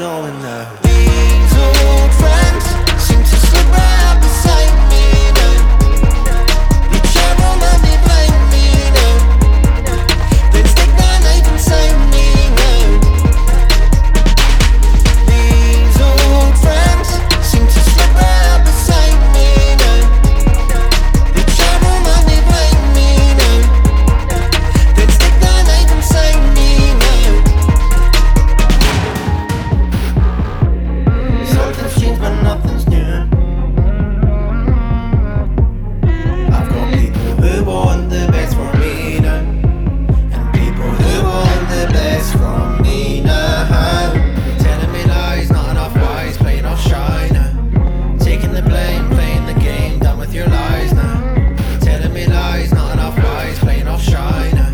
knowing that These old friends seem to slip right up beside me now. You travel and they blame me now. Then stick that knife inside me now. These old friends seem to slip right up beside me now. You travel and they blame me now. Then stick that knife inside me now. Something's changed but nothing's new. I've got people who want the best for me now, and people who want the best from me now. Telling me lies, not enough wise, playing off shy now. Taking the blame, playing the game, done with your lies now. Telling me lies, not enough wise, playing off shy now.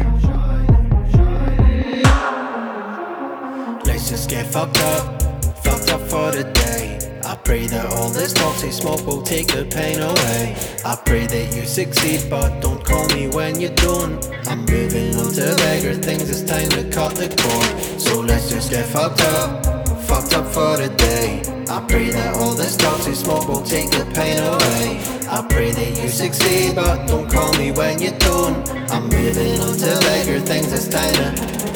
Let's just get fucked up for the day. I pray that all this toxic smoke will take the pain away. I pray that you succeed, but don't call me when you don't. I'm moving on to bigger things, it's time to cut the cord. So let's just get fucked up for the day. I pray that all this toxic smoke will take the pain away. I pray that you succeed, but don't call me when you don't. I'm moving on to bigger things, it's time to